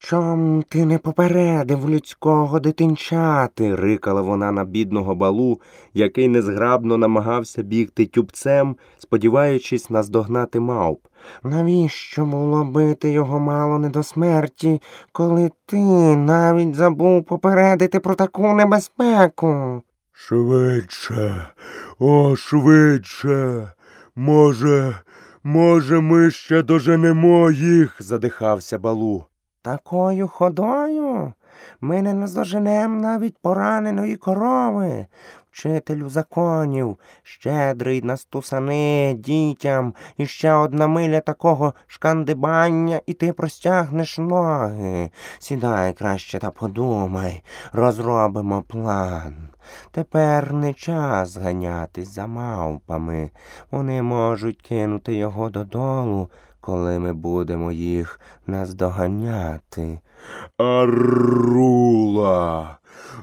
Чом ти не попередив людського дитинчати? Рикала вона на бідного Балу, який незграбно намагався бігти тюбцем, сподіваючись наздогнати мавп. Навіщо було бити його мало не до смерті, коли ти навіть забув попередити про таку небезпеку? Швидше, о, швидше. Може, ми ще доженемо їх, задихався Балу. Такою ходою ми не наздоженем навіть пораненої корови. Вчителю законів, щедрий на стусани дітям, і ще одна миля такого шкандибання, і ти простягнеш ноги. Сідай краще та подумай, розробимо план. Тепер не час ганятись за мавпами. Вони можуть кинути його додолу, коли ми будемо їх наздоганяти. Арула.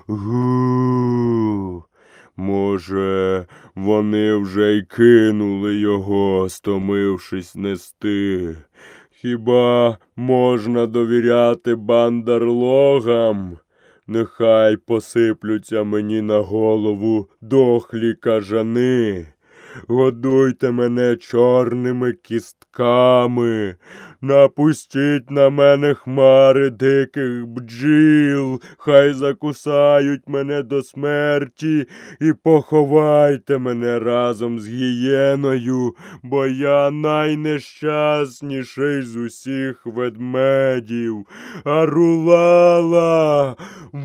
Гу. Може, вони вже й кинули його, стомившись нести. Хіба можна довіряти бандарлогам? Нехай посиплються мені на голову дохлі кажани. Годуйте мене чорними кістками, напустіть на мене хмари диких бджіл, хай закусають мене до смерті і поховайте мене разом з гієною, бо я найнещасніший з усіх ведмедів. Арулала,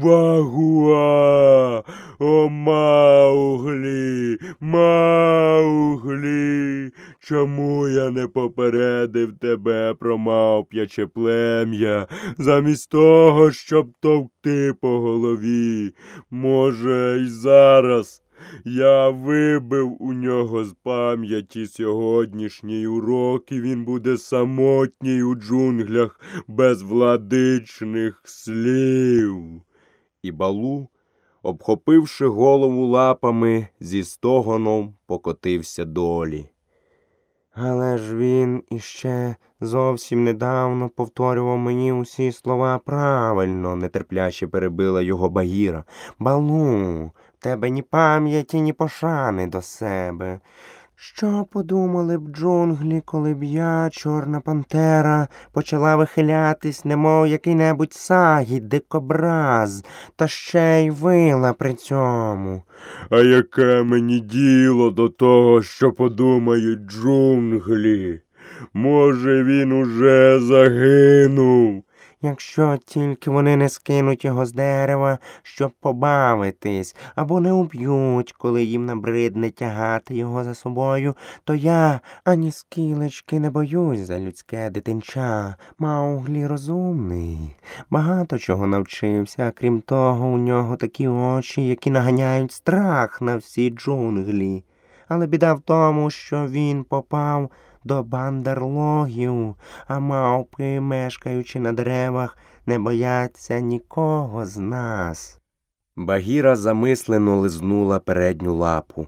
вагуа, о Мауглі, Мауглі, чому я не попередив тебе про мавп'яче плем'я, замість того, щоб товкти по голові? Може, й зараз я вибив у нього з пам'яті сьогоднішній урок, і він буде самотній у джунглях без владичних слів. І Балу, обхопивши голову лапами, зі стогоном покотився долі. Але ж він іще зовсім недавно повторював мені усі слова правильно, нетерпляче перебила його Багіра. Балу, в тебе ні пам'яті, ні пошани до себе. Що подумали б джунглі, коли б я, чорна пантера, почала вихилятись, немов який-небудь сагід, дикобраз, та ще й вила при цьому? А яке мені діло до того, що подумають джунглі? Може, він уже загинув? Якщо тільки вони не скинуть його з дерева, щоб побавитись, або не уб'ють, коли їм набридне тягати його за собою, то я ані скілечки не боюсь за людське дитинча. Мауглі розумний, багато чого навчився, а крім того, у нього такі очі, які наганяють страх на всі джунглі. Але біда в тому, що він попав до бандерлогів, а мавпи, мешкаючи на деревах, не бояться нікого з нас. Багіра замислено лизнула передню лапу.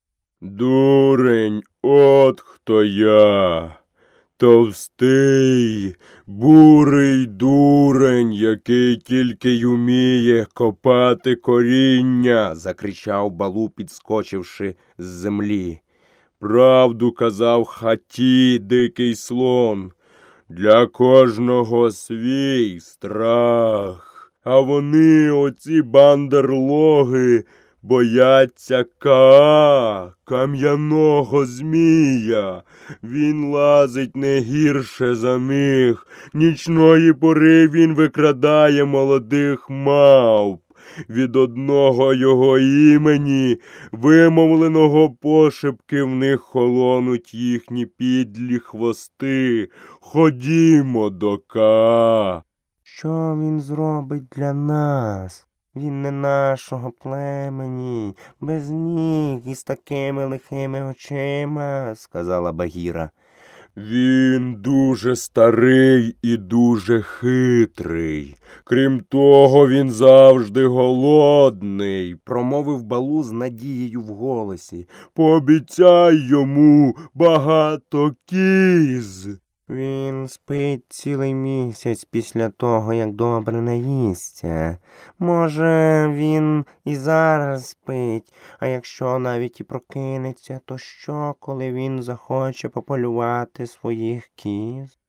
Дурень, от хто я. Товстий, бурий дурень, який тільки й уміє копати коріння, Закричав Балу, підскочивши з землі. правду казав хаті дикий слон. Для кожного свій страх. А вони, оці бандерлоги, бояться Каа, кам'яного змія. Він лазить не гірше за них. Нічної пори він викрадає молодих мавп. Від одного його імені, вимовленого пошепки, в них холонуть їхні підлі хвости. Ходімо до Каа. Що він зробить для нас? Він не нашого племені, без ніг і з такими лихими очима, сказала Багіра. Він дуже старий і дуже хитрий. Крім того, він завжди голодний. Промовив Балу з надією в голосі. Пообіцяй йому багато кіз. Він спить цілий місяць після того, як добре наїсться. Може, він і зараз спить, а якщо навіть і прокинеться, то що, коли він захоче пополювати своїх кіз?